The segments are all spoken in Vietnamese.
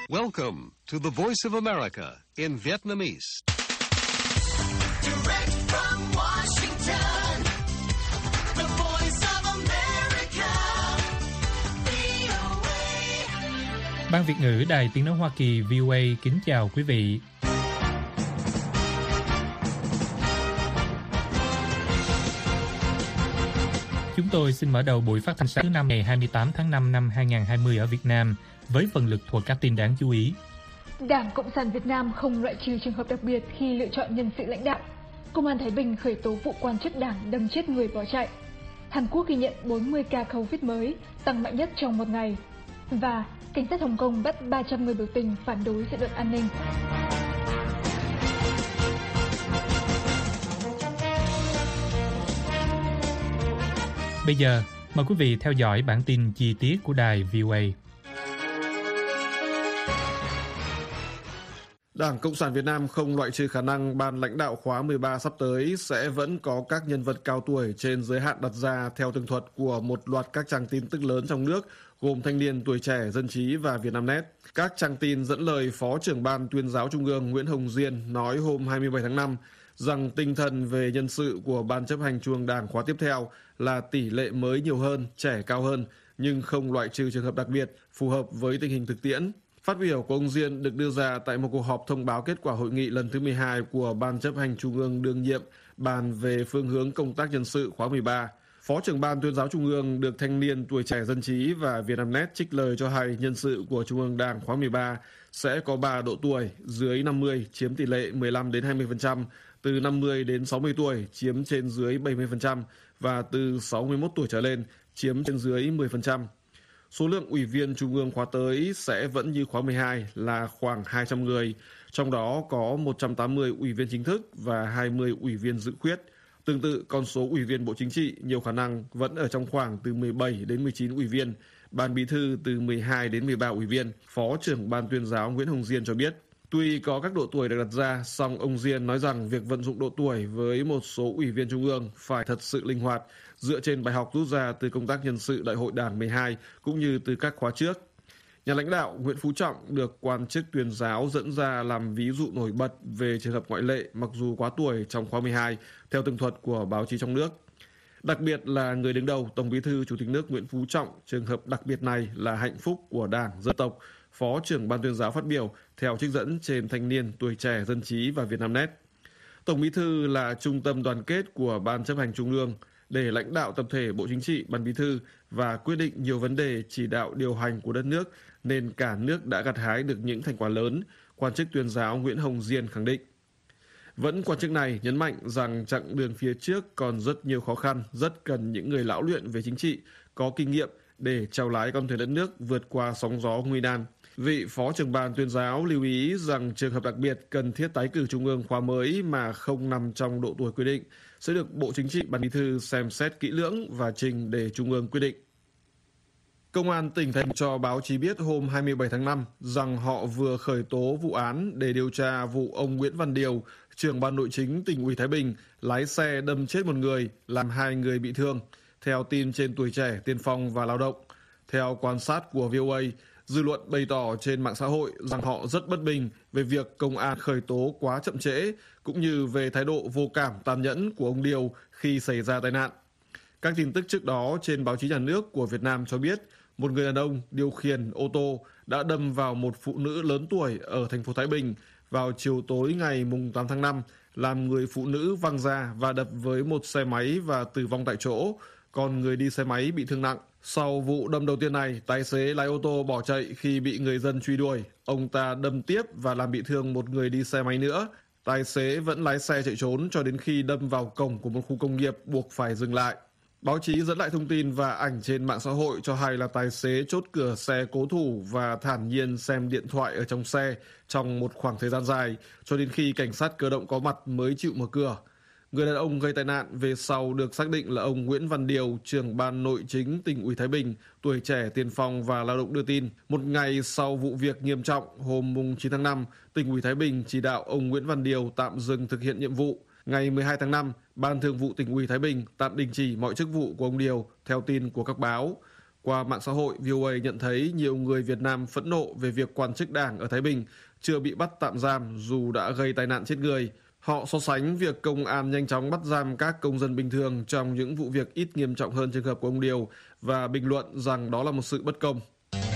Welcome to the Voice of America in Vietnamese. Direct from Washington, the Voice of America, VOA. Ban Việt ngữ Đài Tiếng nói Hoa Kỳ VOA kính chào quý vị. Chúng tôi xin mở đầu buổi phát thanh sáng thứ năm ngày 28 tháng 5 năm 2020 ở Việt Nam với phần lực thuộc các tin đáng chú ý. Đảng Cộng sản Việt Nam không loại trừ trường hợp đặc biệt khi lựa chọn nhân sự lãnh đạo. Công an Thái Bình khởi tố vụ quan chức đảng đâm chết người bỏ chạy. Hàn Quốc ghi nhận 40 ca COVID mới, tăng mạnh nhất trong một ngày. Và cảnh sát Hồng Kông bắt 300 người biểu tình phản đối dự luật an ninh. Bây giờ, mời quý vị theo dõi bản tin chi tiết của đài VOA. Đảng Cộng sản Việt Nam không loại trừ khả năng ban lãnh đạo khóa 13 sắp tới sẽ vẫn có các nhân vật cao tuổi trên giới hạn đặt ra theo tường thuật của một loạt các trang tin tức lớn trong nước, gồm Thanh niên, Tuổi trẻ, Dân trí và Vietnamnet. Các trang tin dẫn lời Phó trưởng Ban Tuyên giáo Trung ương Nguyễn Hồng Diên nói hôm 27 tháng 5 rằng tinh thần về nhân sự của Ban chấp hành Trung ương Đảng khóa tiếp theo là tỷ lệ mới nhiều hơn, trẻ cao hơn, nhưng không loại trừ trường hợp đặc biệt phù hợp với tình hình thực tiễn. Phát biểu của ông Diên được đưa ra tại một cuộc họp thông báo kết quả hội nghị lần thứ 12 của Ban chấp hành Trung ương đương nhiệm bàn về phương hướng công tác nhân sự khóa 13. Phó trưởng Ban Tuyên giáo Trung ương được Thanh niên, Tuổi trẻ, Dân trí và Vietnamnet trích lời cho hay nhân sự của Trung ương Đảng khóa 13 sẽ có 3 độ tuổi dưới 50 chiếm tỷ lệ 15 đến 20%, từ 50 đến 60 tuổi chiếm trên dưới 70% và từ 61 tuổi trở lên chiếm trên dưới 10%. Số lượng ủy viên Trung ương khóa tới sẽ vẫn như khóa 12 là khoảng 200 người, trong đó có 180 ủy viên chính thức và 20 ủy viên dự khuyết. Tương tự, con số ủy viên Bộ Chính trị nhiều khả năng vẫn ở trong khoảng từ 17 đến 19 ủy viên, Ban Bí thư từ 12 đến 13 ủy viên, Phó trưởng Ban Tuyên giáo Nguyễn Hồng Diên cho biết. Tuy có các độ tuổi được đặt ra, song ông Diên nói rằng việc vận dụng độ tuổi với một số ủy viên Trung ương phải thật sự linh hoạt, dựa trên bài học rút ra từ công tác nhân sự Đại hội Đảng 12 cũng như từ các khóa trước. Nhà lãnh đạo Nguyễn Phú Trọng được quan chức tuyên giáo dẫn ra làm ví dụ nổi bật về trường hợp ngoại lệ mặc dù quá tuổi trong khóa 12, theo tường thuật của báo chí trong nước. Đặc biệt là người đứng đầu Tổng Bí thư Chủ tịch nước Nguyễn Phú Trọng, trường hợp đặc biệt này là hạnh phúc của Đảng, dân tộc, Phó trưởng Ban Tuyên giáo phát biểu theo trích dẫn trên Thanh niên, Tuổi trẻ, Dân trí và Vietnamnet. Tổng Bí thư là trung tâm đoàn kết của Ban chấp hành Trung ương để lãnh đạo tập thể Bộ Chính trị, Ban Bí thư và quyết định nhiều vấn đề chỉ đạo điều hành của đất nước nên cả nước đã gặt hái được những thành quả lớn, quan chức tuyên giáo Nguyễn Hồng Diên khẳng định. Vẫn quan chức này nhấn mạnh rằng chặng đường phía trước còn rất nhiều khó khăn, rất cần những người lão luyện về chính trị, có kinh nghiệm để chèo lái con thuyền đất nước vượt qua sóng gió nguy nan. Vị Phó trưởng Ban Tuyên giáo lưu ý rằng trường hợp đặc biệt cần thiết tái cử Trung ương khóa mới mà không nằm trong độ tuổi quy định sẽ được Bộ Chính trị, Ban Bí thư xem xét kỹ lưỡng và trình để Trung ương quyết định. Công an tỉnh Thái Bình cho báo chí biết hôm 27 tháng 5 rằng họ vừa khởi tố vụ án để điều tra vụ ông Nguyễn Văn Điều, trưởng Ban Nội chính Tỉnh ủy Thái Bình, lái xe đâm chết một người, làm 2 người bị thương, theo tin trên Tuổi trẻ, Tiên phong và Lao động. Theo quan sát của VOA, dư luận bày tỏ trên mạng xã hội rằng họ rất bất bình về việc công an khởi tố quá chậm trễ, cũng như về thái độ vô cảm tàn nhẫn của ông Điều khi xảy ra tai nạn. Các tin tức trước đó trên báo chí nhà nước của Việt Nam cho biết, một người đàn ông điều khiển ô tô đã đâm vào một phụ nữ lớn tuổi ở thành phố Thái Bình vào chiều tối ngày 8 tháng 5, làm người phụ nữ văng ra và đập với một xe máy và tử vong tại chỗ, còn người đi xe máy bị thương nặng. Sau vụ đâm đầu tiên này, tài xế lái ô tô bỏ chạy khi bị người dân truy đuổi. Ông ta đâm tiếp và làm bị thương một người đi xe máy nữa. Tài xế vẫn lái xe chạy trốn cho đến khi đâm vào cổng của một khu công nghiệp buộc phải dừng lại. Báo chí dẫn lại thông tin và ảnh trên mạng xã hội cho hay là tài xế chốt cửa xe cố thủ và thản nhiên xem điện thoại ở trong xe trong một khoảng thời gian dài, cho đến khi cảnh sát cơ động có mặt mới chịu mở cửa. Người đàn ông gây tai nạn về sau được xác định là ông Nguyễn Văn Điều, trưởng Ban Nội chính Tỉnh ủy Thái Bình, Tuổi trẻ, Tiên phong và Lao động đưa tin. Một ngày sau vụ việc nghiêm trọng, hôm 9 tháng 5, Tỉnh ủy Thái Bình chỉ đạo ông Nguyễn Văn Điều tạm dừng thực hiện nhiệm vụ. Ngày 12 tháng 5, Ban Thường vụ Tỉnh ủy Thái Bình tạm đình chỉ mọi chức vụ của ông Điều, theo tin của các báo. Qua mạng xã hội, VOA nhận thấy nhiều người Việt Nam phẫn nộ về việc quan chức Đảng ở Thái Bình chưa bị bắt tạm giam dù đã gây tai nạn chết người. Họ so sánh việc công an nhanh chóng bắt giam các công dân bình thường trong những vụ việc ít nghiêm trọng hơn trường hợp của ông Điều và bình luận rằng đó là một sự bất công.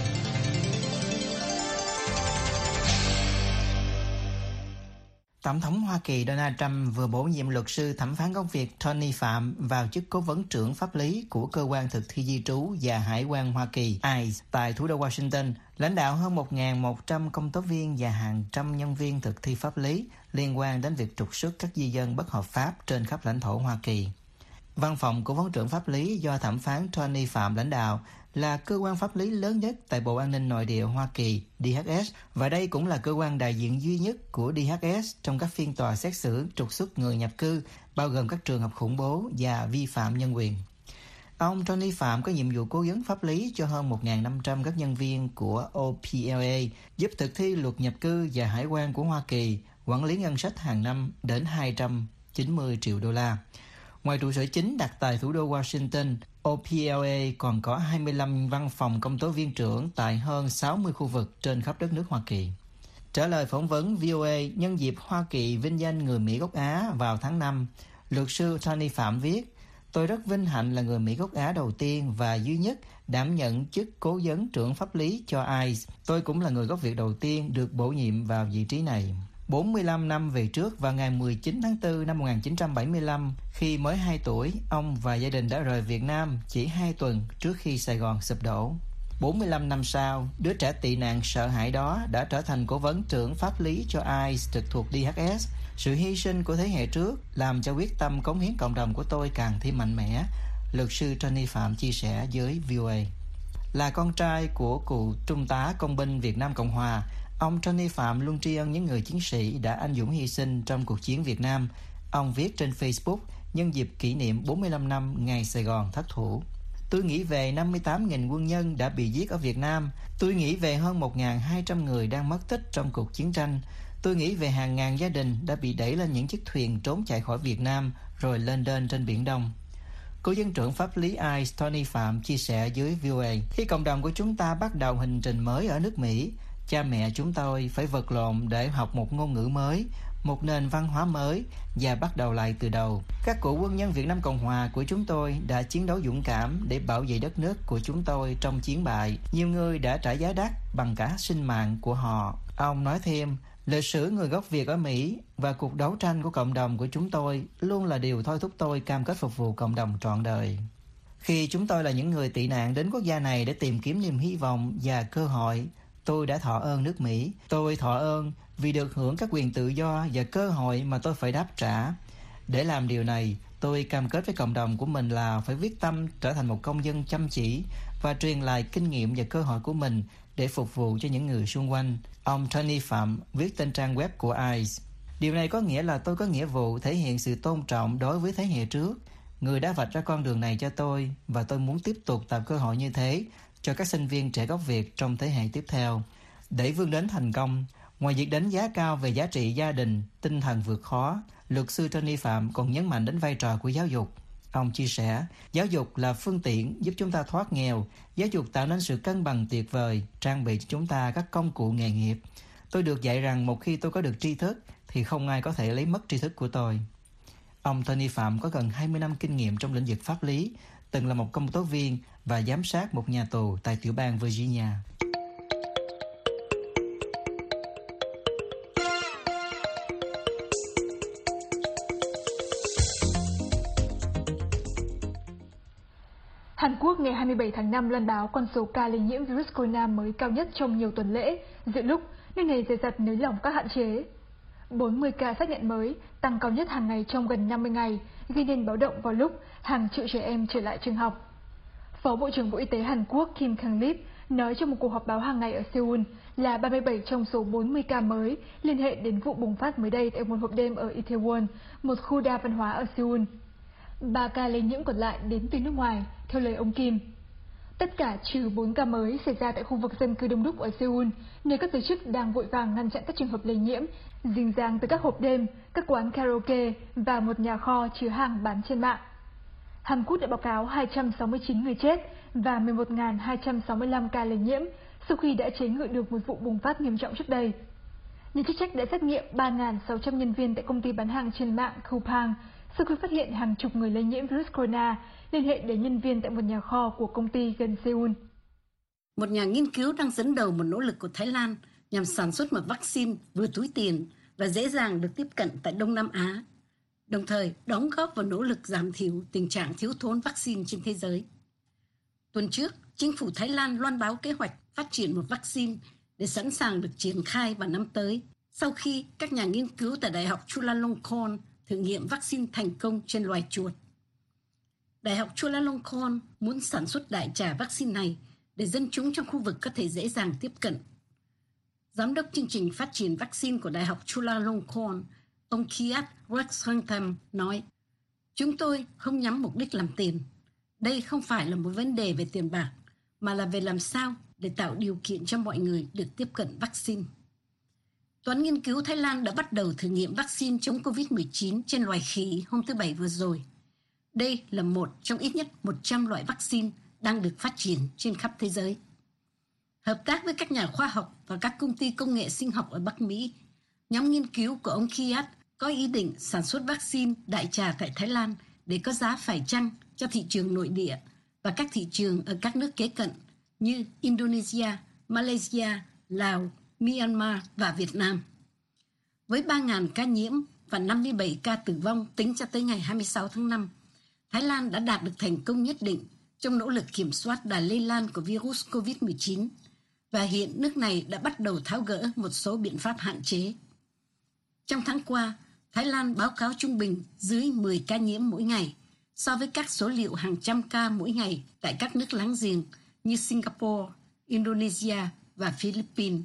Tổng thống Hoa Kỳ Donald Trump vừa bổ nhiệm luật sư thẩm phán gốc Việt Tony Phạm vào chức cố vấn trưởng pháp lý của cơ quan thực thi di trú và hải quan Hoa Kỳ ICE tại thủ đô Washington, lãnh đạo hơn 1.100 công tố viên và hàng trăm nhân viên thực thi pháp lý liên quan đến việc trục xuất các di dân bất hợp pháp trên khắp lãnh thổ Hoa Kỳ. Văn phòng cố vấn trưởng pháp lý do thẩm phán Tony Phạm lãnh đạo là cơ quan pháp lý lớn nhất tại Bộ An ninh Nội địa Hoa Kỳ DHS, và đây cũng là cơ quan đại diện duy nhất của DHS trong các phiên tòa xét xử trục xuất người nhập cư, bao gồm các trường hợp khủng bố và vi phạm nhân quyền. Ông Tony Phạm có nhiệm vụ cố vấn pháp lý cho hơn 1.500 các nhân viên của OPLA, giúp thực thi luật nhập cư và hải quan của Hoa Kỳ, quản lý ngân sách hàng năm đến 290 triệu đô la. Ngoài trụ sở chính đặt tại thủ đô Washington, OPLA còn có 25 văn phòng công tố viên trưởng tại hơn 60 khu vực trên khắp đất nước Hoa Kỳ. Trả lời phỏng vấn VOA nhân dịp Hoa Kỳ vinh danh người Mỹ gốc Á vào tháng 5, luật sư Tony Phạm viết: "Tôi rất vinh hạnh là người Mỹ gốc Á đầu tiên và duy nhất đảm nhận chức cố vấn trưởng pháp lý cho ICE. Tôi cũng là người gốc Việt đầu tiên được bổ nhiệm vào vị trí này." 45 năm về trước, vào ngày 19 tháng 4 năm 1975, khi mới 2 tuổi, ông và gia đình đã rời Việt Nam chỉ 2 tuần trước khi Sài Gòn sụp đổ. 45 năm sau, đứa trẻ tị nạn sợ hãi đó đã trở thành cố vấn trưởng pháp lý cho ICE trực thuộc DHS. Sự hy sinh của thế hệ trước làm cho quyết tâm cống hiến cộng đồng của tôi càng thêm mạnh mẽ, luật sư Tony Phạm chia sẻ với VOA. Là con trai của cựu trung tá công binh Việt Nam Cộng Hòa, ông Tony Phạm luôn tri ân những người chiến sĩ đã anh dũng hy sinh trong cuộc chiến Việt Nam. Ông viết trên Facebook nhân dịp kỷ niệm 45 năm ngày Sài Gòn thất thủ: "Tôi nghĩ về 58.000 quân nhân đã bị giết ở Việt Nam. Tôi nghĩ về hơn 1.200 người đang mất tích trong cuộc chiến tranh. Tôi nghĩ về hàng ngàn gia đình đã bị đẩy lên những chiếc thuyền trốn chạy khỏi Việt Nam rồi lên đên trên Biển Đông." Cố vấn trưởng pháp lý ICE Tony Phạm chia sẻ với VOA: "Khi cộng đồng của chúng ta bắt đầu hành trình mới ở nước Mỹ, cha mẹ chúng tôi phải vật lộn để học một ngôn ngữ mới, một nền văn hóa mới và bắt đầu lại từ đầu. Các cựu quân nhân Việt Nam Cộng Hòa của chúng tôi đã chiến đấu dũng cảm để bảo vệ đất nước của chúng tôi trong chiến bại. Nhiều người đã trả giá đắt bằng cả sinh mạng của họ." Ông nói thêm: "Lịch sử người gốc Việt ở Mỹ và cuộc đấu tranh của cộng đồng của chúng tôi luôn là điều thôi thúc tôi cam kết phục vụ cộng đồng trọn đời. Khi chúng tôi là những người tị nạn đến quốc gia này để tìm kiếm niềm hy vọng và cơ hội, tôi đã thọ ơn nước Mỹ. Tôi thọ ơn vì được hưởng các quyền tự do và cơ hội mà tôi phải đáp trả. Để làm điều này, tôi cam kết với cộng đồng của mình là phải quyết tâm trở thành một công dân chăm chỉ và truyền lại kinh nghiệm và cơ hội của mình để phục vụ cho những người xung quanh." Ông Tony Phạm viết trên trang web của ICE: "Điều này có nghĩa là tôi có nghĩa vụ thể hiện sự tôn trọng đối với thế hệ trước, người đã vạch ra con đường này cho tôi, và tôi muốn tiếp tục tạo cơ hội như thế cho các sinh viên trẻ gốc Việt trong thế hệ tiếp theo. Để vươn đến thành công, ngoài việc đánh giá cao về giá trị gia đình, tinh thần vượt khó, luật sư Tony Phạm còn nhấn mạnh đến vai trò của giáo dục. Ông chia sẻ: "Giáo dục là phương tiện giúp chúng ta thoát nghèo, giáo dục tạo nên sự cân bằng tuyệt vời, trang bị cho chúng ta các công cụ nghề nghiệp. Tôi được dạy rằng một khi tôi có được tri thức, thì không ai có thể lấy mất tri thức của tôi." Ông Tony Phạm có gần 20 năm kinh nghiệm trong lĩnh vực pháp lý, từng là một công tố viên và giám sát một nhà tù tại tiểu bang Virginia. Hàn Quốc ngày 27 tháng 5 loan báo con số ca lây nhiễm virus corona mới cao nhất trong nhiều tuần lễ, giữa lúc nước này dè dặt nới lỏng các hạn chế. 40 ca xác nhận mới, tăng cao nhất hàng ngày trong gần 50 ngày, gây nên báo động vào lúc hàng triệu trẻ em trở lại trường học. Phó Bộ trưởng Bộ Y tế Hàn Quốc Kim Kang-lip nói trong một cuộc họp báo hàng ngày ở Seoul là 37 trong số 40 ca mới liên hệ đến vụ bùng phát mới đây tại một hộp đêm ở Itaewon, một khu đa văn hóa ở Seoul. 3 ca lây nhiễm còn lại đến từ nước ngoài, theo lời ông Kim. Tất cả trừ 4 ca mới xảy ra tại khu vực dân cư đông đúc ở Seoul, nơi các giới chức đang vội vàng ngăn chặn các trường hợp lây nhiễm rình rang từ các hộp đêm, các quán karaoke và một nhà kho chứa hàng bán trên mạng. Hàn Quốc đã báo cáo 269 người chết và 11.265 ca lây nhiễm sau khi đã chế ngự được một vụ bùng phát nghiêm trọng trước đây. Nhà chức trách đã xét nghiệm 3.600 nhân viên tại công ty bán hàng trên mạng Coupang sau khi phát hiện hàng chục người lây nhiễm virus corona liên hệ đến nhân viên tại một nhà kho của công ty gần Seoul. Một nhà nghiên cứu đang dẫn đầu một nỗ lực của Thái Lan nhằm sản xuất một vaccine vừa túi tiền và dễ dàng được tiếp cận tại Đông Nam Á, đồng thời đóng góp vào nỗ lực giảm thiểu tình trạng thiếu thốn vaccine trên thế giới. Tuần trước, chính phủ Thái Lan loan báo kế hoạch phát triển một vaccine để sẵn sàng được triển khai vào năm tới, sau khi các nhà nghiên cứu tại Đại học Chulalongkorn thử nghiệm vaccine thành công trên loài chuột. Đại học Chulalongkorn muốn sản xuất đại trà vaccine này để dân chúng trong khu vực có thể dễ dàng tiếp cận. Giám đốc chương trình phát triển vaccine của Đại học Chulalongkorn, ông Kiat Rexhantham nói, chúng tôi không nhắm mục đích làm tiền. Đây không phải là một vấn đề về tiền bạc, mà là về làm sao để tạo điều kiện cho mọi người được tiếp cận vaccine. Toán nghiên cứu Thái Lan đã bắt đầu thử nghiệm vaccine chống COVID-19 trên loài khỉ hôm thứ Bảy vừa rồi. Đây là một trong ít nhất 100 loại vaccine đang được phát triển trên khắp thế giới. Hợp tác với các nhà khoa học và các công ty công nghệ sinh học ở Bắc Mỹ, nhóm nghiên cứu của ông Kiat có ý định sản xuất vaccine đại trà tại Thái Lan để có giá phải chăng cho thị trường nội địa và các thị trường ở các nước kế cận như Indonesia, Malaysia, Lào, Myanmar và Việt Nam. Với 3.000 ca nhiễm và 57 ca tử vong tính cho tới ngày 26 tháng 5, Thái Lan đã đạt được thành công nhất định trong nỗ lực kiểm soát đà lây lan của virus COVID-19 và hiện nước này đã bắt đầu tháo gỡ một số biện pháp hạn chế. Trong tháng qua, Thái Lan báo cáo trung bình dưới 10 ca nhiễm mỗi ngày so với các số liệu hàng trăm ca mỗi ngày tại các nước láng giềng như Singapore, Indonesia và Philippines.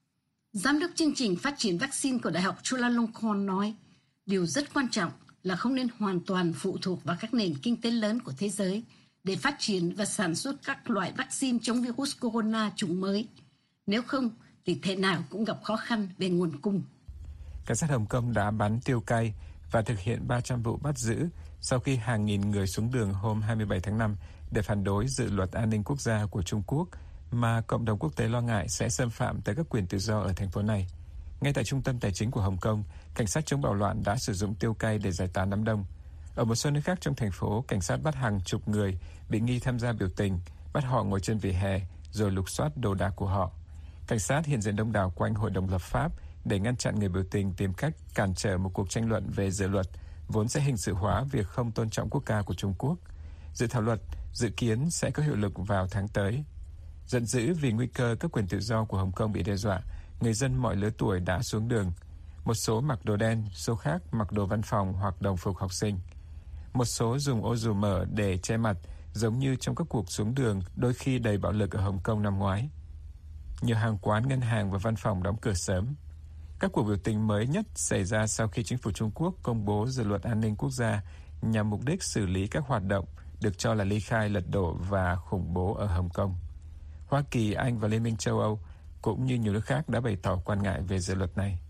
Giám đốc chương trình phát triển vaccine của Đại học Chulalongkorn nói, điều rất quan trọng là không nên hoàn toàn phụ thuộc vào các nền kinh tế lớn của thế giới để phát triển và sản xuất các loại vaccine chống virus corona chủng mới. Nếu không, thì thể nào cũng gặp khó khăn về nguồn cung. Cảnh sát Hồng Kông đã bắn tiêu cay và thực hiện 300 vụ bắt giữ sau khi hàng nghìn người xuống đường hôm 27 tháng 5 để phản đối dự luật an ninh quốc gia của Trung Quốc mà cộng đồng quốc tế lo ngại sẽ xâm phạm tới các quyền tự do ở thành phố này. Ngay tại trung tâm tài chính của Hồng Kông, cảnh sát chống bạo loạn đã sử dụng tiêu cay để giải tán đám đông. Ở một số nơi khác trong thành phố, cảnh sát bắt hàng chục người bị nghi tham gia biểu tình, bắt họ ngồi trên vỉa hè rồi lục soát đồ đạc của họ. Cảnh sát hiện diện đông đảo quanh Hội đồng lập pháp để ngăn chặn người biểu tình tìm cách cản trở một cuộc tranh luận về dự luật vốn sẽ hình sự hóa việc không tôn trọng quốc ca của Trung Quốc. Dự thảo luật dự kiến sẽ có hiệu lực vào tháng tới. Giận dữ vì nguy cơ các quyền tự do của Hồng Kông bị đe dọa, người dân mọi lứa tuổi đã xuống đường. Một số mặc đồ đen, số khác mặc đồ văn phòng hoặc đồng phục học sinh. Một số dùng ô dù mở để che mặt, giống như trong các cuộc xuống đường đôi khi đầy bạo lực ở Hồng Kông năm ngoái. Nhiều hàng quán, ngân hàng và văn phòng đóng cửa sớm. Các cuộc biểu tình mới nhất xảy ra sau khi chính phủ Trung Quốc công bố dự luật an ninh quốc gia nhằm mục đích xử lý các hoạt động được cho là ly khai, lật đổ và khủng bố ở Hồng Kông. Hoa Kỳ, Anh và Liên minh châu Âu cũng như nhiều nước khác đã bày tỏ quan ngại về dự luật này.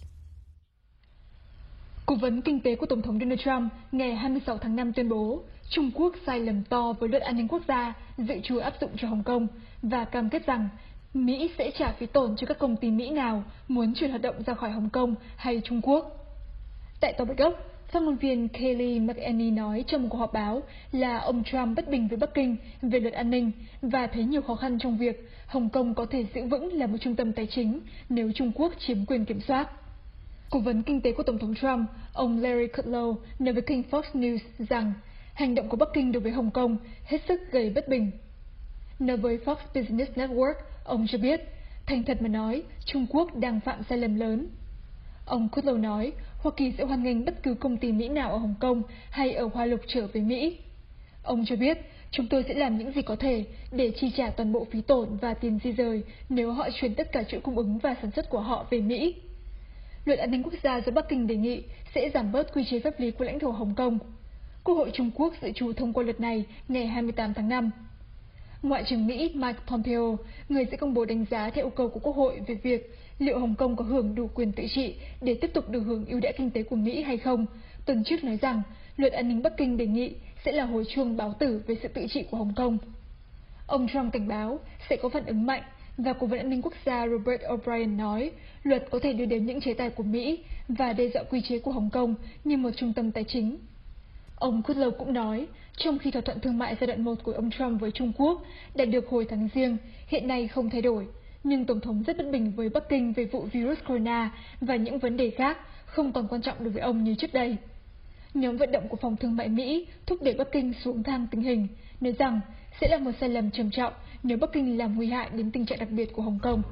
Cố vấn kinh tế của Tổng thống Donald Trump ngày 26 tháng 5 tuyên bố Trung Quốc sai lầm to với luật an ninh quốc gia dự trù áp dụng cho Hồng Kông và cam kết rằng Mỹ sẽ trả phí tổn cho các công ty Mỹ nào muốn chuyển hoạt động ra khỏi Hồng Kông hay Trung Quốc. Tại Tòa Bạch Ốc, phát ngôn viên Kayleigh McEnany nói trong một cuộc họp báo là ông Trump bất bình với Bắc Kinh về luật an ninh và thấy nhiều khó khăn trong việc Hồng Kông có thể giữ vững là một trung tâm tài chính nếu Trung Quốc chiếm quyền kiểm soát. Cố vấn kinh tế của Tổng thống Trump, ông Larry Kudlow, nói với kênh Fox News rằng hành động của Bắc Kinh đối với Hồng Kông hết sức gây bất bình. Nói với Fox Business Network, ông cho biết, thành thật mà nói, Trung Quốc đang phạm sai lầm lớn. Ông Kudlow nói, Hoa Kỳ sẽ hoan nghênh bất cứ công ty Mỹ nào ở Hồng Kông hay ở Hoa Lục trở về Mỹ. Ông cho biết, chúng tôi sẽ làm những gì có thể để chi trả toàn bộ phí tổn và tiền di dời nếu họ chuyển tất cả chuỗi cung ứng và sản xuất của họ về Mỹ. Luật an ninh quốc gia do Bắc Kinh đề nghị sẽ giảm bớt quy chế pháp lý của lãnh thổ Hồng Kông. Quốc hội Trung Quốc dự trù thông qua luật này ngày 28 tháng 5. Ngoại trưởng Mỹ Mike Pompeo, người sẽ công bố đánh giá theo yêu cầu của Quốc hội về việc liệu Hồng Kông có hưởng đủ quyền tự trị để tiếp tục được hưởng ưu đãi kinh tế của Mỹ hay không, tuần trước nói rằng luật an ninh Bắc Kinh đề nghị sẽ là hồi chuông báo tử về sự tự trị của Hồng Kông. Ông Trump cảnh báo sẽ có phản ứng mạnh, và Cố vấn an ninh quốc gia Robert O'Brien nói luật có thể đưa đến những chế tài của Mỹ và đe dọa quy chế của Hồng Kông như một trung tâm tài chính. Ông Kudlow cũng nói, trong khi thỏa thuận thương mại giai đoạn 1 của ông Trump với Trung Quốc đạt được hồi tháng Giêng, hiện nay không thay đổi, nhưng Tổng thống rất bất bình với Bắc Kinh về vụ virus corona và những vấn đề khác không còn quan trọng đối với ông như trước đây. Nhóm vận động của Phòng Thương mại Mỹ thúc đẩy Bắc Kinh xuống thang tình hình, nói rằng sẽ là một sai lầm trầm trọng nếu Bắc Kinh làm nguy hại đến tình trạng đặc biệt của Hồng Kông.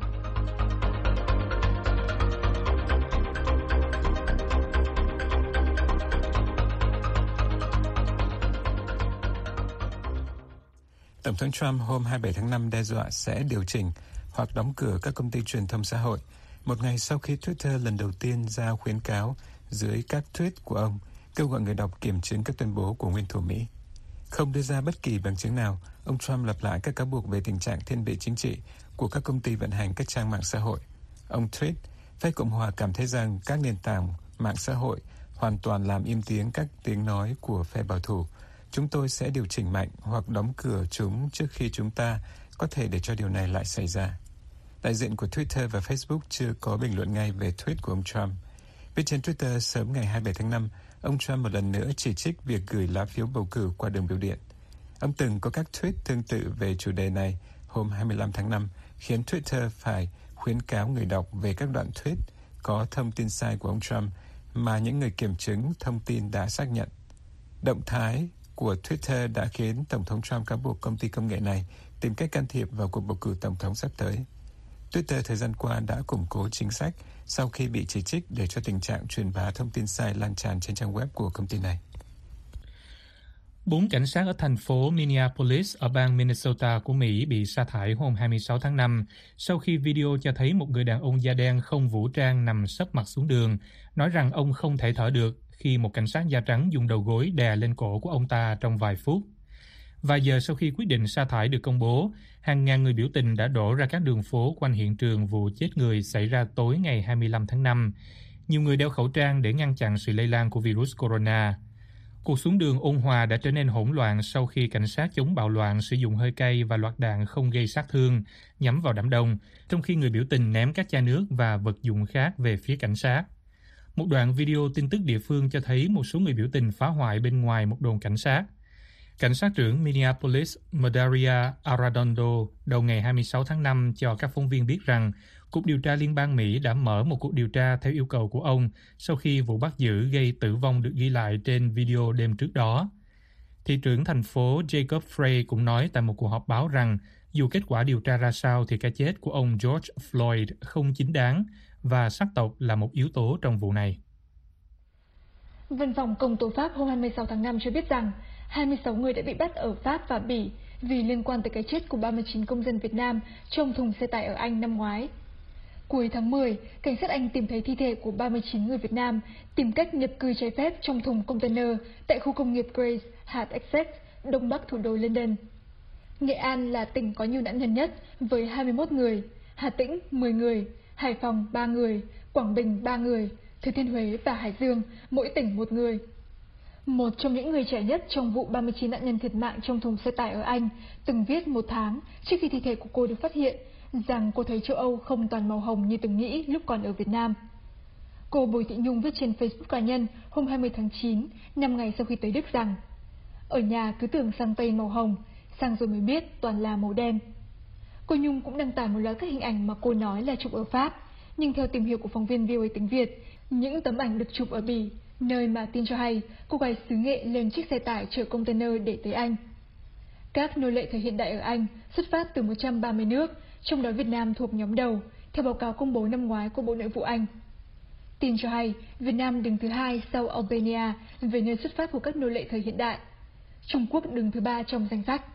Tổng thống Trump hôm 27 tháng 5 đe dọa sẽ điều chỉnh hoặc đóng cửa các công ty truyền thông xã hội, một ngày sau khi Twitter lần đầu tiên ra khuyến cáo dưới các tweet của ông kêu gọi người đọc kiểm chứng các tuyên bố của nguyên thủ Mỹ. Không đưa ra bất kỳ bằng chứng nào, ông Trump lặp lại các cáo buộc về tình trạng thiên vị chính trị của các công ty vận hành các trang mạng xã hội. Ông tweet, phe Cộng hòa cảm thấy rằng các nền tảng mạng xã hội hoàn toàn làm im tiếng các tiếng nói của phe bảo thủ. Chúng tôi sẽ điều chỉnh mạnh hoặc đóng cửa chúng trước khi chúng ta có thể để cho điều này lại xảy ra. Đại diện của Twitter và Facebook chưa có bình luận ngay về tweet của ông Trump. Viết trên Twitter sớm ngày 27 tháng 5, ông Trump một lần nữa chỉ trích việc gửi lá phiếu bầu cử qua đường bưu điện. Ông từng có các tweet tương tự về chủ đề này hôm 25 tháng 5, khiến Twitter phải khuyến cáo người đọc về các đoạn tweet có thông tin sai của ông Trump mà những người kiểm chứng thông tin đã xác nhận. Động thái của Twitter đã khiến Tổng thống Trump cáo buộc công ty công nghệ này tìm cách can thiệp vào cuộc bầu cử tổng thống sắp tới. Twitter thời gian qua đã củng cố chính sách sau khi bị chỉ trích để cho tình trạng truyền bá thông tin sai lan tràn trên trang web của công ty này. 4 cảnh sát ở thành phố Minneapolis ở bang Minnesota của Mỹ bị sa thải hôm 26 tháng 5 sau khi video cho thấy một người đàn ông da đen không vũ trang nằm sấp mặt xuống đường, nói rằng ông không thể thở được khi một cảnh sát da trắng dùng đầu gối đè lên cổ của ông ta trong vài phút. Vài giờ sau khi quyết định sa thải được công bố, hàng ngàn người biểu tình đã đổ ra các đường phố quanh hiện trường vụ chết người xảy ra tối ngày 25 tháng 5. Nhiều người đeo khẩu trang để ngăn chặn sự lây lan của virus corona. Cuộc xuống đường ôn hòa đã trở nên hỗn loạn sau khi cảnh sát chống bạo loạn sử dụng hơi cay và loạt đạn không gây sát thương nhắm vào đám đông, trong khi người biểu tình ném các chai nước và vật dụng khác về phía cảnh sát. Một đoạn video tin tức địa phương cho thấy một số người biểu tình phá hoại bên ngoài một đồn cảnh sát. Cảnh sát trưởng Minneapolis Madaria Arradondo đầu ngày 26 tháng 5 cho các phóng viên biết rằng Cục Điều tra Liên bang Mỹ đã mở một cuộc điều tra theo yêu cầu của ông sau khi vụ bắt giữ gây tử vong được ghi lại trên video đêm trước đó. Thị trưởng thành phố Jacob Frey cũng nói tại một cuộc họp báo rằng dù kết quả điều tra ra sao thì cái chết của ông George Floyd không chính đáng và sắc tộc là một yếu tố trong vụ này. Văn phòng Công tố Pháp hôm 26 tháng 5 cho biết rằng 26 người đã bị bắt ở Pháp và Bỉ vì liên quan tới cái chết của 39 công dân Việt Nam trong thùng xe tải ở Anh năm ngoái. Cuối tháng 10, cảnh sát Anh tìm thấy thi thể của 39 người Việt Nam tìm cách nhập cư trái phép trong thùng container tại khu công nghiệp Grace, hạt Essex, đông bắc thủ đô London. Nghệ An là tỉnh có nhiều nạn nhân nhất với 21 người, Hà Tĩnh 10 người, Hải Phòng 3 người, Quảng Bình 3 người, Thừa Thiên Huế và Hải Dương mỗi tỉnh 1 người. Một trong những người trẻ nhất trong vụ 39 nạn nhân thiệt mạng trong thùng xe tải ở Anh từng viết 1 tháng trước khi thi thể của cô được phát hiện rằng cô thấy châu Âu không toàn màu hồng như từng nghĩ lúc còn ở Việt Nam. Cô Bùi Thị Nhung viết trên Facebook cá nhân hôm 20 tháng 9, 5 ngày sau khi tới Đức rằng ở nhà cứ tưởng sang Tây màu hồng, sang rồi mới biết toàn là màu đen. Cô Nhung cũng đăng tải một loạt các hình ảnh mà cô nói là chụp ở Pháp, nhưng theo tìm hiểu của phóng viên VOA tiếng Việt, những tấm ảnh được chụp ở Bỉ, nơi mà tin cho hay cô gái xứ Nghệ lên chiếc xe tải chở container để tới Anh. Các nô lệ thời hiện đại ở Anh xuất phát từ 130 nước, trong đó Việt Nam thuộc nhóm đầu, theo báo cáo công bố năm ngoái của Bộ Nội vụ Anh. Tin cho hay, Việt Nam đứng thứ 2 sau Albania về nơi xuất phát của các nô lệ thời hiện đại. Trung Quốc đứng thứ 3 trong danh sách.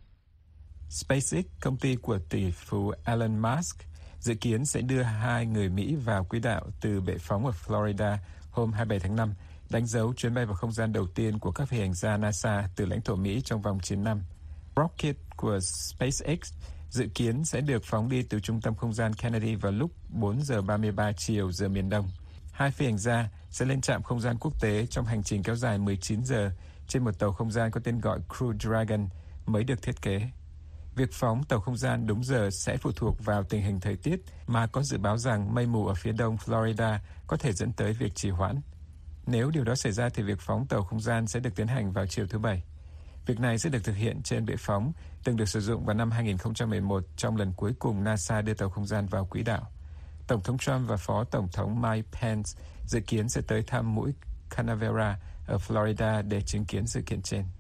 SpaceX, công ty của tỷ phú Elon Musk, dự kiến sẽ đưa 2 người Mỹ vào quỹ đạo từ bệ phóng ở Florida hôm 27 tháng 5, đánh dấu chuyến bay vào không gian đầu tiên của các phi hành gia NASA từ lãnh thổ Mỹ trong vòng 9 năm. Rocket của SpaceX dự kiến sẽ được phóng đi từ trung tâm không gian Kennedy vào lúc 4 giờ 33 chiều giờ miền Đông. 2 phi hành gia sẽ lên trạm không gian quốc tế trong hành trình kéo dài 19 giờ trên một tàu không gian có tên gọi Crew Dragon mới được thiết kế. Việc phóng tàu không gian đúng giờ sẽ phụ thuộc vào tình hình thời tiết, mà có dự báo rằng mây mù ở phía đông Florida có thể dẫn tới việc trì hoãn. Nếu điều đó xảy ra thì việc phóng tàu không gian sẽ được tiến hành vào chiều thứ Bảy. Việc này sẽ được thực hiện trên bệ phóng từng được sử dụng vào năm 2011 trong lần cuối cùng NASA đưa tàu không gian vào quỹ đạo. Tổng thống Trump và Phó Tổng thống Mike Pence dự kiến sẽ tới thăm mũi Canaveral ở Florida để chứng kiến sự kiện trên.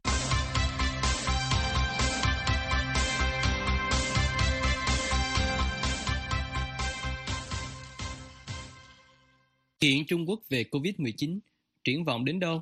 Kiện Trung Quốc về COVID-19, triển vọng đến đâu?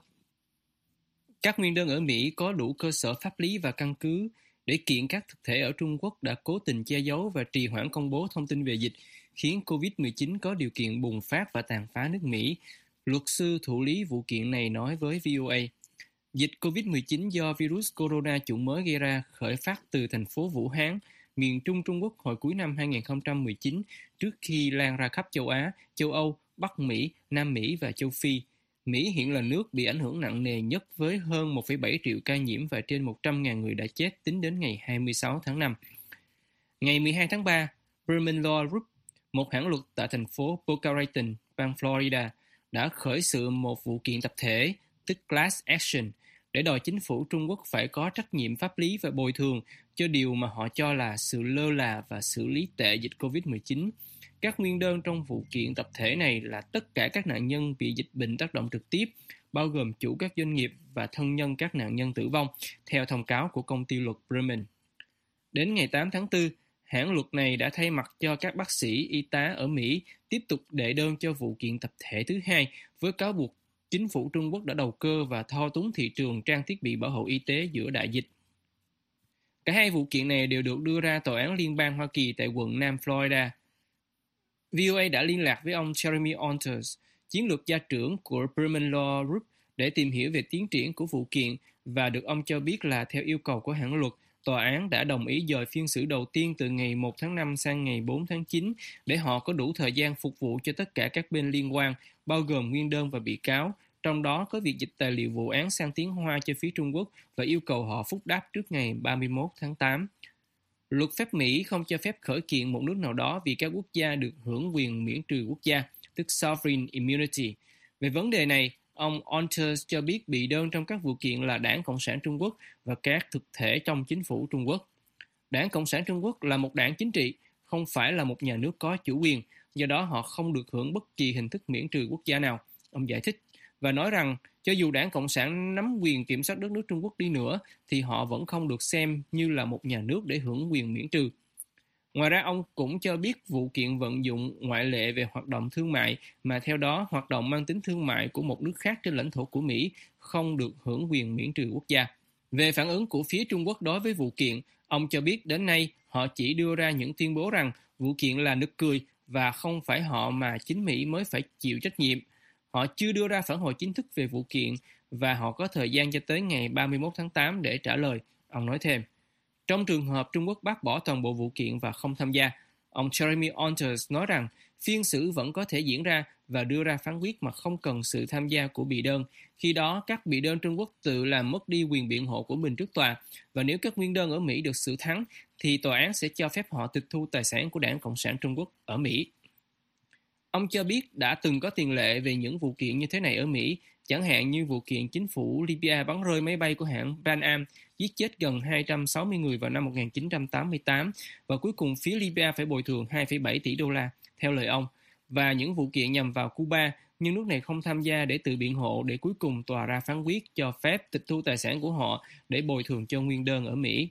Các nguyên đơn ở Mỹ có đủ cơ sở pháp lý và căn cứ để kiện các thực thể ở Trung Quốc đã cố tình che giấu và trì hoãn công bố thông tin về dịch, khiến COVID-19 có điều kiện bùng phát và tàn phá nước Mỹ. Luật sư thụ lý vụ kiện này nói với VOA, dịch COVID-19 do virus corona chủng mới gây ra khởi phát từ thành phố Vũ Hán, miền Trung Trung Quốc hồi cuối năm 2019, trước khi lan ra khắp châu Á, châu Âu, Bắc Mỹ, Nam Mỹ và châu Phi. Mỹ hiện là nước bị ảnh hưởng nặng nề nhất với hơn 1,7 triệu ca nhiễm và trên 100.000 người đã chết tính đến ngày 26 tháng 5. Ngày 12 tháng 3, Berman Law Group, một hãng luật tại thành phố Boca Raton, bang Florida, đã khởi sự một vụ kiện tập thể, tức Class Action, để đòi chính phủ Trung Quốc phải có trách nhiệm pháp lý và bồi thường cho điều mà họ cho là sự lơ là và xử lý tệ dịch COVID-19. Các nguyên đơn trong vụ kiện tập thể này là tất cả các nạn nhân bị dịch bệnh tác động trực tiếp, bao gồm chủ các doanh nghiệp và thân nhân các nạn nhân tử vong, theo thông cáo của công ty luật Berman. Đến ngày 8 tháng 4, hãng luật này đã thay mặt cho các bác sĩ, y tá ở Mỹ tiếp tục đệ đơn cho vụ kiện tập thể thứ hai với cáo buộc chính phủ Trung Quốc đã đầu cơ và thao túng thị trường trang thiết bị bảo hộ y tế giữa đại dịch. Cả hai vụ kiện này đều được đưa ra Tòa án Liên bang Hoa Kỳ tại quận Nam Florida. VOA đã liên lạc với ông Jeremy Onters, chiến lược gia trưởng của Berman Law Group, để tìm hiểu về tiến triển của vụ kiện và được ông cho biết là theo yêu cầu của hãng luật, tòa án đã đồng ý dời phiên xử đầu tiên từ ngày 1 tháng 5 sang ngày 4 tháng 9 để họ có đủ thời gian phục vụ cho tất cả các bên liên quan, bao gồm nguyên đơn và bị cáo, trong đó có việc dịch tài liệu vụ án sang tiếng Hoa cho phía Trung Quốc và yêu cầu họ phúc đáp trước ngày 31 tháng 8. Luật pháp Mỹ không cho phép khởi kiện một nước nào đó vì các quốc gia được hưởng quyền miễn trừ quốc gia, tức Sovereign Immunity. Về vấn đề này, ông Onters cho biết bị đơn trong các vụ kiện là Đảng Cộng sản Trung Quốc và các thực thể trong chính phủ Trung Quốc. Đảng Cộng sản Trung Quốc là một đảng chính trị, không phải là một nhà nước có chủ quyền, do đó họ không được hưởng bất kỳ hình thức miễn trừ quốc gia nào, ông giải thích, và nói rằng cho dù Đảng Cộng sản nắm quyền kiểm soát đất nước Trung Quốc đi nữa, thì họ vẫn không được xem như là một nhà nước để hưởng quyền miễn trừ. Ngoài ra, ông cũng cho biết vụ kiện vận dụng ngoại lệ về hoạt động thương mại, mà theo đó hoạt động mang tính thương mại của một nước khác trên lãnh thổ của Mỹ không được hưởng quyền miễn trừ quốc gia. Về phản ứng của phía Trung Quốc đối với vụ kiện, ông cho biết đến nay họ chỉ đưa ra những tuyên bố rằng vụ kiện là nực cười và không phải họ mà chính Mỹ mới phải chịu trách nhiệm. Họ chưa đưa ra phản hồi chính thức về vụ kiện và họ có thời gian cho tới ngày 31 tháng 8 để trả lời, ông nói thêm. Trong trường hợp Trung Quốc bác bỏ toàn bộ vụ kiện và không tham gia, ông Jeremy Onters nói rằng phiên xử vẫn có thể diễn ra và đưa ra phán quyết mà không cần sự tham gia của bị đơn. Khi đó, các bị đơn Trung Quốc tự làm mất đi quyền biện hộ của mình trước tòa, và nếu các nguyên đơn ở Mỹ được xử thắng, thì tòa án sẽ cho phép họ tịch thu tài sản của Đảng Cộng sản Trung Quốc ở Mỹ. Ông cho biết đã từng có tiền lệ về những vụ kiện như thế này ở Mỹ, chẳng hạn như vụ kiện chính phủ Libya bắn rơi máy bay của hãng Pan Am, giết chết gần 260 người vào năm 1988, và cuối cùng phía Libya phải bồi thường 2,7 tỷ đô la, theo lời ông, và những vụ kiện nhằm vào Cuba, nhưng nước này không tham gia để tự biện hộ, để cuối cùng tòa ra phán quyết cho phép tịch thu tài sản của họ để bồi thường cho nguyên đơn ở Mỹ.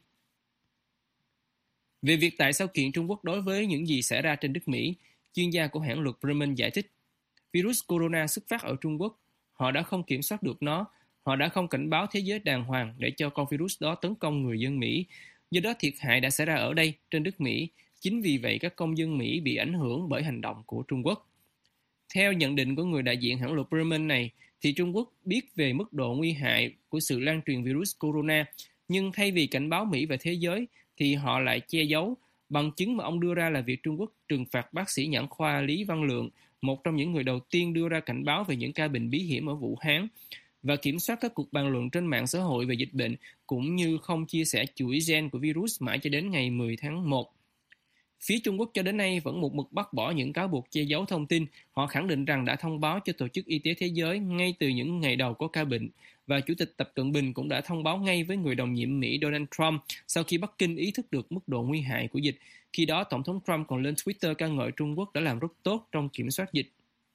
Về việc tại sao kiện Trung Quốc đối với những gì xảy ra trên đất Mỹ, chuyên gia của hãng luật Berman giải thích, virus corona xuất phát ở Trung Quốc, họ đã không kiểm soát được nó, họ đã không cảnh báo thế giới đàng hoàng để cho con virus đó tấn công người dân Mỹ. Do đó thiệt hại đã xảy ra ở đây, trên đất Mỹ. Chính vì vậy các công dân Mỹ bị ảnh hưởng bởi hành động của Trung Quốc. Theo nhận định của người đại diện hãng luật Berman này, thì Trung Quốc biết về mức độ nguy hại của sự lan truyền virus corona, nhưng thay vì cảnh báo Mỹ và thế giới, thì họ lại che giấu. Bằng chứng mà ông đưa ra là việc Trung Quốc trừng phạt bác sĩ nhãn khoa Lý Văn Lượng, một trong những người đầu tiên đưa ra cảnh báo về những ca bệnh bí hiểm ở Vũ Hán. và kiểm soát các cuộc bàn luận trên mạng xã hội về dịch bệnh, cũng như không chia sẻ chuỗi gen của virus mãi cho đến ngày 10 tháng 1. Phía Trung Quốc cho đến nay vẫn một mực bác bỏ những cáo buộc che giấu thông tin. Họ khẳng định rằng đã thông báo cho Tổ chức Y tế Thế giới ngay từ những ngày đầu có ca bệnh, và Chủ tịch Tập Cận Bình cũng đã thông báo ngay với người đồng nhiệm Mỹ Donald Trump sau khi Bắc Kinh ý thức được mức độ nguy hại của dịch. Khi đó, Tổng thống Trump còn lên Twitter ca ngợi Trung Quốc đã làm rất tốt trong kiểm soát dịch.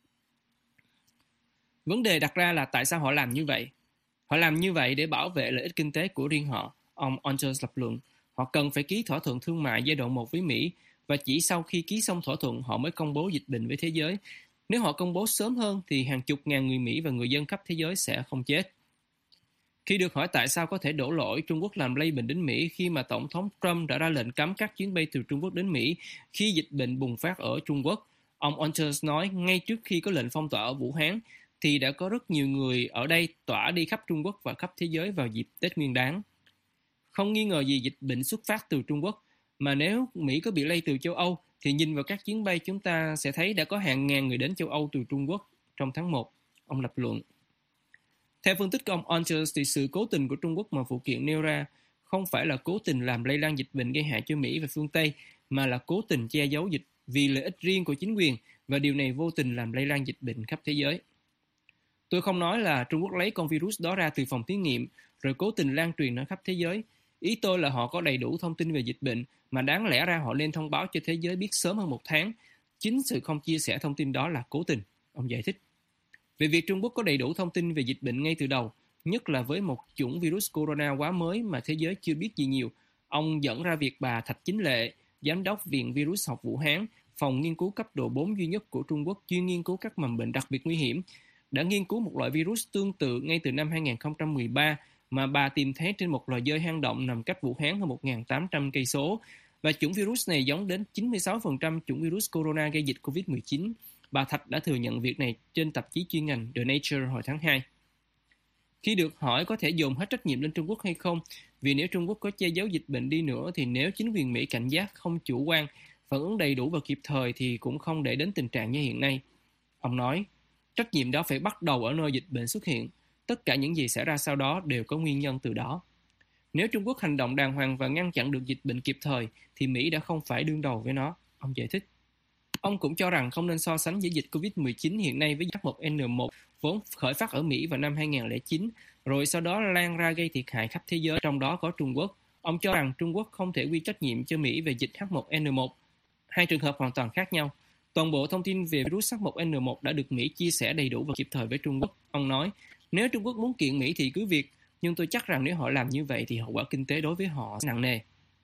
Vấn đề đặt ra là tại sao họ làm như vậy? Họ làm như vậy để bảo vệ lợi ích kinh tế của riêng họ, ông Onters lập luận. Họ cần phải ký thỏa thuận thương mại giai đoạn 1 với Mỹ, và chỉ sau khi ký xong thỏa thuận họ mới công bố dịch bệnh với thế giới. Nếu họ công bố sớm hơn thì hàng chục ngàn người Mỹ và người dân khắp thế giới sẽ không chết. Khi được hỏi tại sao có thể đổ lỗi Trung Quốc làm lây bệnh đến Mỹ khi mà Tổng thống Trump đã ra lệnh cấm các chuyến bay từ Trung Quốc đến Mỹ khi dịch bệnh bùng phát ở Trung Quốc, ông Onters nói ngay trước khi có lệnh phong tỏa ở Vũ Hán thì đã có rất nhiều người ở đây tỏa đi khắp Trung Quốc và khắp thế giới vào dịp Tết Nguyên Đán. Không nghi ngờ gì dịch bệnh xuất phát từ Trung Quốc, mà nếu Mỹ có bị lây từ châu Âu thì nhìn vào các chuyến bay chúng ta sẽ thấy đã có hàng ngàn người đến châu Âu từ Trung Quốc trong tháng 1, ông lập luận. Theo phân tích của ông Onters thì sự cố tình của Trung Quốc mà vụ kiện nêu ra không phải là cố tình làm lây lan dịch bệnh gây hại cho Mỹ và phương Tây, mà là cố tình che giấu dịch vì lợi ích riêng của chính quyền, và điều này vô tình làm lây lan dịch bệnh khắp thế giới. Tôi không nói là Trung Quốc lấy con virus đó ra từ phòng thí nghiệm rồi cố tình lan truyền nó khắp thế giới. Ý tôi là họ có đầy đủ thông tin về dịch bệnh, mà đáng lẽ ra họ nên thông báo cho thế giới biết sớm hơn 1 tháng. Chính sự không chia sẻ thông tin đó là cố tình, ông giải thích. Về việc Trung Quốc có đầy đủ thông tin về dịch bệnh ngay từ đầu, nhất là với một chủng virus corona quá mới mà thế giới chưa biết gì nhiều, ông dẫn ra việc bà Thạch Chính Lệ, Giám đốc Viện Virus học Vũ Hán, phòng nghiên cứu cấp độ 4 duy nhất của Trung Quốc chuyên nghiên cứu các mầm bệnh đặc biệt nguy hiểm, đã nghiên cứu một loại virus tương tự ngay từ năm 2013 mà bà tìm thấy trên một loài dơi hang động nằm cách Vũ Hán hơn 1.800 cây số, và chủng virus này giống đến 96% chủng virus corona gây dịch COVID-19. Bà Thạch đã thừa nhận việc này trên tạp chí chuyên ngành The Nature hồi tháng 2. Khi được hỏi có thể dồn hết trách nhiệm lên Trung Quốc hay không, vì nếu Trung Quốc có che giấu dịch bệnh đi nữa thì nếu chính quyền Mỹ cảnh giác, không chủ quan, phản ứng đầy đủ và kịp thời thì cũng không để đến tình trạng như hiện nay. Ông nói, trách nhiệm đó phải bắt đầu ở nơi dịch bệnh xuất hiện. Tất cả những gì xảy ra sau đó đều có nguyên nhân từ đó. Nếu Trung Quốc hành động đàng hoàng và ngăn chặn được dịch bệnh kịp thời thì Mỹ đã không phải đương đầu với nó, ông giải thích. Ông cũng cho rằng không nên so sánh giữa dịch COVID-19 hiện nay với H1N1 vốn khởi phát ở Mỹ vào năm 2009, rồi sau đó lan ra gây thiệt hại khắp thế giới, trong đó có Trung Quốc. Ông cho rằng Trung Quốc không thể quy trách nhiệm cho Mỹ về dịch H1N1. Hai trường hợp hoàn toàn khác nhau. Toàn bộ thông tin về virus H1N1 đã được Mỹ chia sẻ đầy đủ và kịp thời với Trung Quốc. Ông nói, nếu Trung Quốc muốn kiện Mỹ thì cứ việc, nhưng tôi chắc rằng nếu họ làm như vậy thì hậu quả kinh tế đối với họ nặng nề.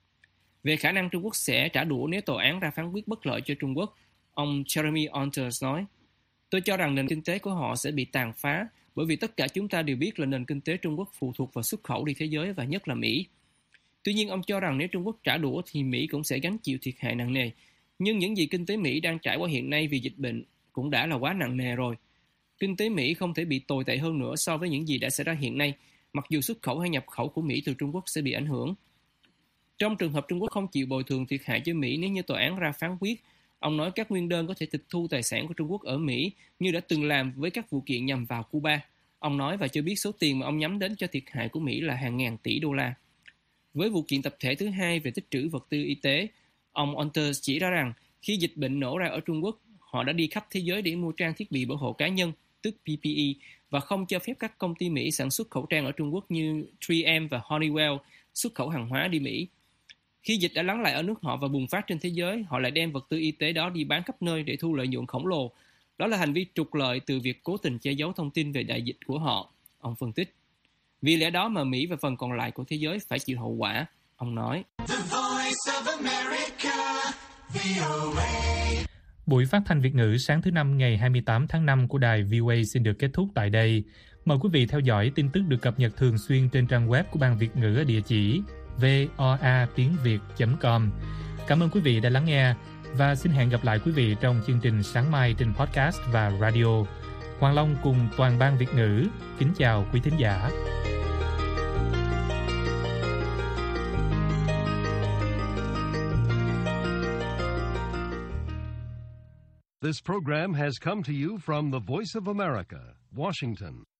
Về khả năng Trung Quốc sẽ trả đũa nếu tòa án ra phán quyết bất lợi cho Trung Quốc, ông Jeremy Onters nói, tôi cho rằng nền kinh tế của họ sẽ bị tàn phá, bởi vì tất cả chúng ta đều biết là nền kinh tế Trung Quốc phụ thuộc vào xuất khẩu đi thế giới và nhất là Mỹ. Tuy nhiên, ông cho rằng nếu Trung Quốc trả đũa thì Mỹ cũng sẽ gánh chịu thiệt hại nặng nề. Nhưng những gì kinh tế Mỹ đang trải qua hiện nay vì dịch bệnh cũng đã là quá nặng nề rồi. Kinh tế Mỹ không thể bị tồi tệ hơn nữa so với những gì đã xảy ra hiện nay, mặc dù xuất khẩu hay nhập khẩu của Mỹ từ Trung Quốc sẽ bị ảnh hưởng. Trong trường hợp Trung Quốc không chịu bồi thường thiệt hại cho Mỹ nếu như tòa án ra phán quyết, ông nói các nguyên đơn có thể tịch thu tài sản của Trung Quốc ở Mỹ như đã từng làm với các vụ kiện nhằm vào Cuba. Ông nói và cho biết số tiền mà ông nhắm đến cho thiệt hại của Mỹ là hàng ngàn tỷ đô la. Với vụ kiện tập thể thứ hai về tích trữ vật tư y tế, ông Onters chỉ ra rằng khi dịch bệnh nổ ra ở Trung Quốc, họ đã đi khắp thế giới để mua trang thiết bị bảo hộ cá nhân, tức PPE, và không cho phép các công ty Mỹ sản xuất khẩu trang ở Trung Quốc như 3M và Honeywell xuất khẩu hàng hóa đi Mỹ. Khi dịch đã lắng lại ở nước họ và bùng phát trên thế giới, họ lại đem vật tư y tế đó đi bán khắp nơi để thu lợi nhuận khổng lồ. Đó là hành vi trục lợi từ việc cố tình che giấu thông tin về đại dịch của họ, ông phân tích. Vì lẽ đó mà Mỹ và phần còn lại của thế giới phải chịu hậu quả, ông nói. Buổi phát thanh Việt ngữ sáng thứ Năm ngày 28 tháng 5 của đài VOA xin được kết thúc tại đây. Mời quý vị theo dõi tin tức được cập nhật thường xuyên trên trang web của Ban Việt ngữ ở địa chỉ voatiengviet.com. Cảm ơn quý vị đã lắng nghe và xin hẹn gặp lại quý vị trong chương trình sáng mai trên podcast và radio. Hoàng Long cùng toàn Ban Việt ngữ kính chào quý thính giả. This program has come to you from the Voice of America, Washington.